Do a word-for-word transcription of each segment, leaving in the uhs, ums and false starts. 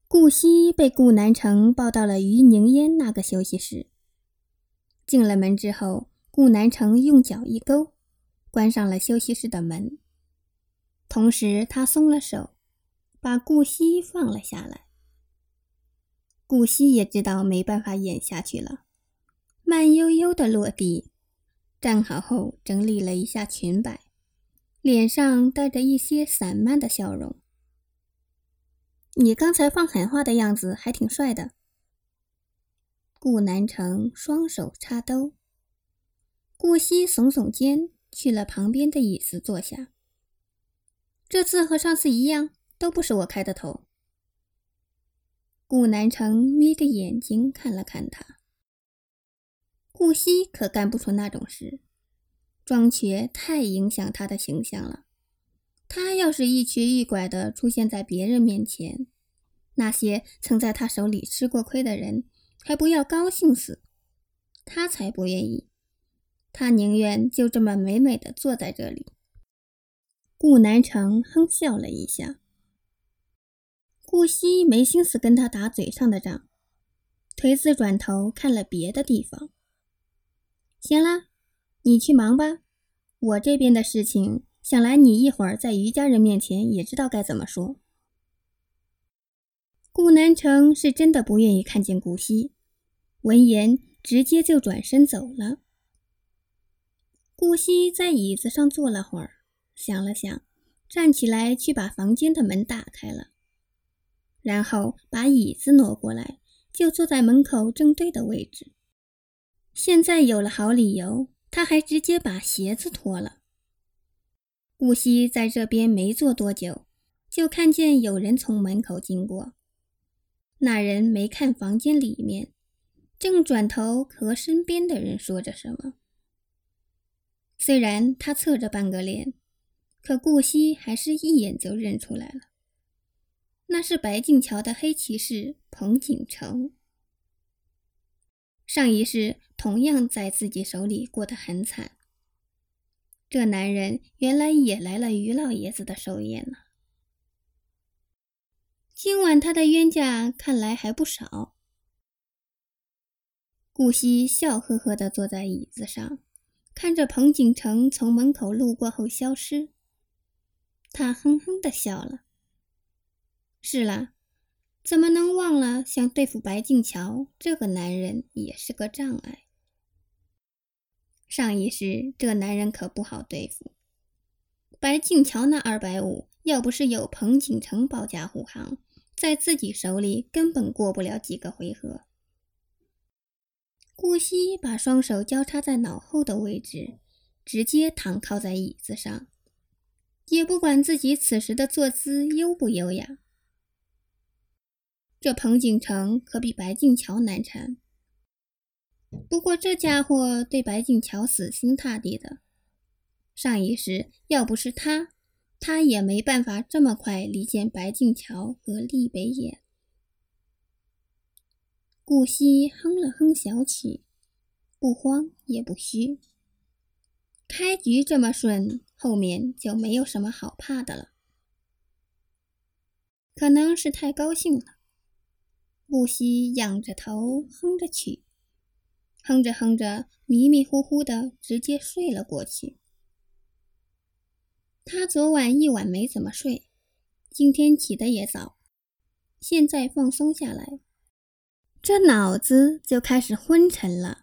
顾惜被顾南城抱到了于凝烟那个休息室。进了门之后，顾南城用脚一勾，关上了休息室的门。同时他松了手，把顾惜放了下来。顾惜也知道没办法演下去了，慢悠悠地落地，站好后整理了一下裙摆，脸上带着一些散漫的笑容。你刚才放狠话的样子还挺帅的。顾南城双手插兜，顾惜耸耸肩，去了旁边的椅子坐下。这次和上次一样，都不是我开的头。顾南城眯着眼睛看了看他。顾惜可干不出那种事，装瘸太影响他的形象了。他要是一瘸一拐地出现在别人面前，那些曾在他手里吃过亏的人还不要高兴死，他才不愿意。他宁愿就这么美美地坐在这里。顾南城哼笑了一下。顾惜没心思跟他打嘴上的仗，颓子转头看了别的地方。行了，你去忙吧，我这边的事情想来你一会儿在于家人面前也知道该怎么说。顾南城是真的不愿意看见顾惜，闻言直接就转身走了。顾惜在椅子上坐了会儿，想了想，站起来去把房间的门打开了，然后把椅子挪过来，就坐在门口正对的位置。现在有了好理由，他还直接把鞋子脱了。顾惜在这边没坐多久，就看见有人从门口经过。那人没看房间里面，正转头和身边的人说着什么。虽然他侧着半个脸，可顾惜还是一眼就认出来了。那是白静桥的黑骑士彭锦城。上一世同样在自己手里过得很惨，这男人原来也来了于老爷子的寿宴呢。今晚他的冤家看来还不少。顾惜笑呵呵地坐在椅子上，看着彭锦城从门口路过后消失。他哼哼地笑了。是啦，怎么能忘了想对付白静桥这个男人也是个障碍。上一世这男人可不好对付，白静桥那二百五要不是有彭锦城保驾护航，在自己手里根本过不了几个回合。顾惜把双手交叉在脑后的位置，直接躺靠在椅子上，也不管自己此时的坐姿优不优雅。这彭锦城可比白静桥难缠，不过这家伙对白静桥死心塌地的，上一世要不是他，他也没办法这么快离间白静桥和厉北野。顾惜哼了哼小曲，不慌也不虚。开局这么顺，后面就没有什么好怕的了。可能是太高兴了，顾惜仰着头哼着曲，哼着哼着迷迷糊糊的直接睡了过去。他昨晚一晚没怎么睡，今天起得也早，现在放松下来，这脑子就开始昏沉了。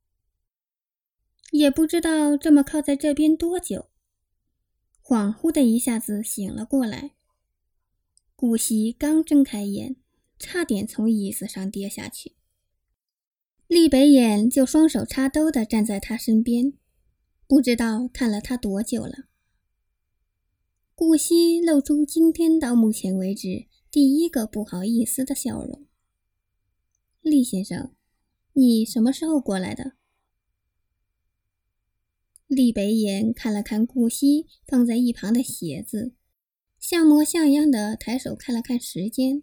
也不知道这么靠在这边多久，恍惚的一下子醒了过来。顾惜刚睁开眼，差点从椅子上跌下去。厉北眼就双手插兜地站在他身边，不知道看了他多久了。顾惜露出今天到目前为止第一个不好意思的笑容。厉先生，你什么时候过来的？厉北眼看了看顾惜放在一旁的鞋子，像模像样的抬手看了看时间。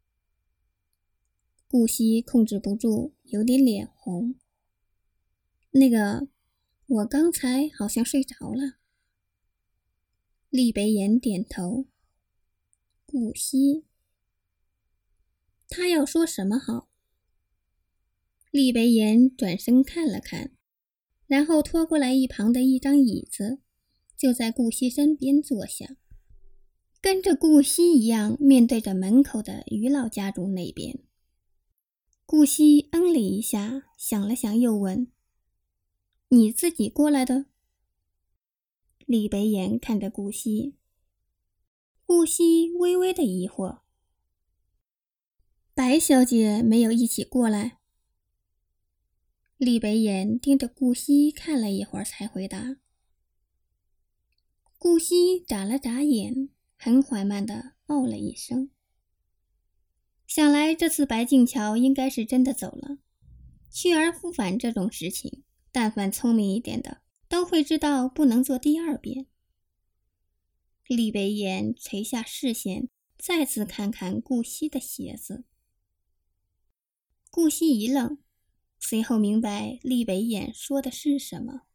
顾惜控制不住，有点脸红。那个，我刚才好像睡着了。厉北眼点头。顾惜。 他要说什么好？厉北岩转身看了看，然后拖过来一旁的一张椅子，就在顾惜身边坐下，跟着顾惜一样面对着门口的于老家主那边。顾惜嗯了一下，想了想又问：你自己过来的？厉北岩看着顾惜，顾惜微微的疑惑：白小姐没有一起过来？厉北岩盯着顾惜看了一会儿才回答。顾惜眨了眨眼，很缓慢地哦了一声。想来这次白静桥应该是真的走了。去而复返这种事情，但凡聪明一点的都会知道不能做第二遍。厉北岩垂下视线，再次看看顾惜的鞋子。顾惜一愣，随后明白厉北岩说的是什么。